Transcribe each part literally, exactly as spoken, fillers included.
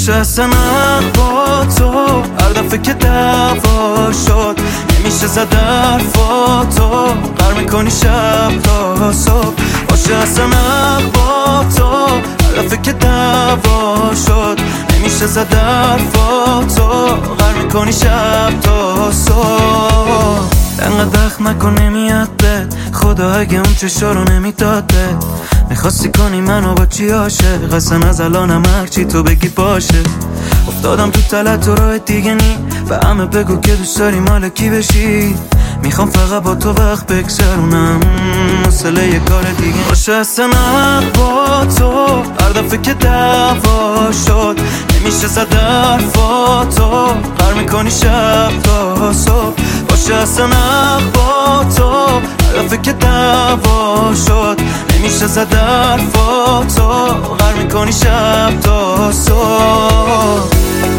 باشه اصلا با تو هر دفعه که دعوا شد نمیشه زد حرفاتو غر میکنی شب تا صبح باشه اصلا با تو هر دفعه که دعوا شد نمیشه زد حرفاتو غر میکنی شب تا صبح انقدر وقت نکن نمیاد به خدا اگه اون چشا رو نمیداد به میخواستی کنی منو با چی عاشق اصلا از الانم هرچی تو بگی باشه افتادم تو تلت و راه دیگه نی و همه بگو که دوست داری مال کی بشی میخوام فقط با تو وقت بگذرونم مسئله یه کار دیگه باشه اصلا با تو هر دفعه که دعوا شد نمیشه زد حرفاتو غر میکنی شب تا صبح باشه اصلا با تو هر دفعه که دعوا شد نمیشه زد حرفاتو غر میکنی شب تا صبح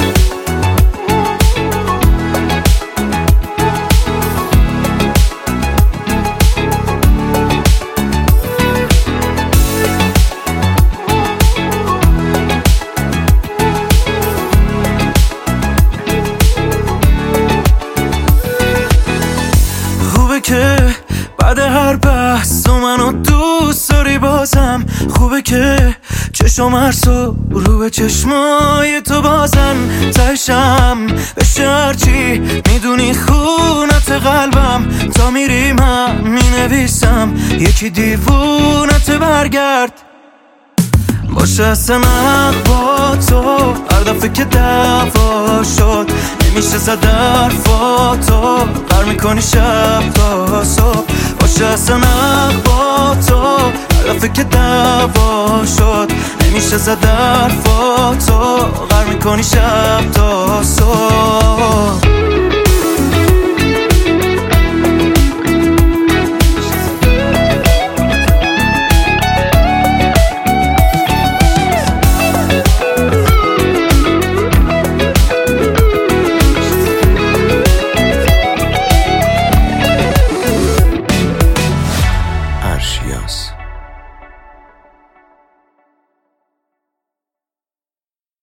که بعد هر بحث و منو دوست داری بازم خوبه که چشم هرسو رو به چشمای تو بازن تشم بشه هرچی میدونی خونت قلبم تا میری من مینویسم یکی دیوونت برگرد باشه اصلا با تو هر دفعه که دعوا شد نمیشه زد حرفاتو غر میکنی شب تا صبح باشه اصلا با تو هر دفعه که دعوا شد نمیشه زد حرفاتو غر میکنی شب تا صبح